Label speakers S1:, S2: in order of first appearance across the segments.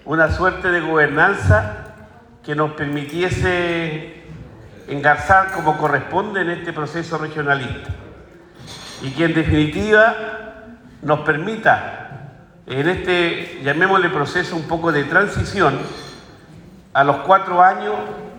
S1: una suerte de gobernanza que nos permitiese engarzar como corresponde en este proceso regionalista y que en definitiva nos permita en este, llamémosle proceso un poco de transición, a los 4 años,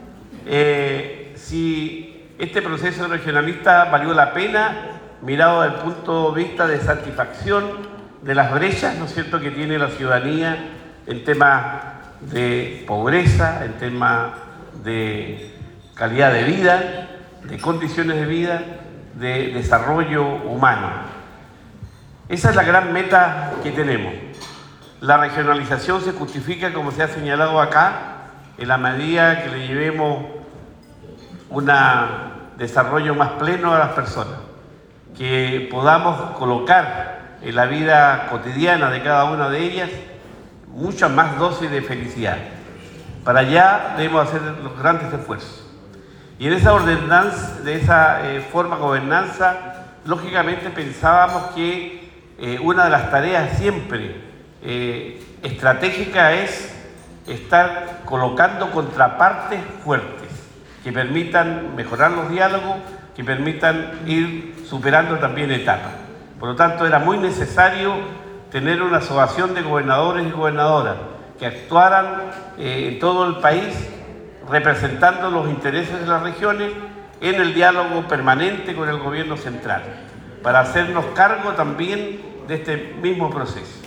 S1: si este proceso regionalista valió la pena, mirado desde el punto de vista de satisfacción de las brechas, ¿no es cierto?, que tiene la ciudadanía en temas de pobreza, en temas de calidad de vida, de condiciones de vida, de desarrollo humano. Esa es la gran meta que tenemos. La regionalización se justifica, como se ha señalado acá, en la medida que le llevemos un desarrollo más pleno a las personas, que podamos colocar en la vida cotidiana de cada una de ellas muchas más dosis de felicidad. Para allá debemos hacer los grandes esfuerzos. Y en esa ordenanza, de esa forma de gobernanza, lógicamente pensábamos que una de las tareas siempre estratégica es estar colocando contrapartes fuertes que permitan mejorar los diálogos, que permitan ir superando también etapas. Por lo tanto, era muy necesario tener una asociación de gobernadores y gobernadoras que actuaran en todo el país representando los intereses de las regiones en el diálogo permanente con el gobierno central, para hacernos cargo también de este mismo proceso.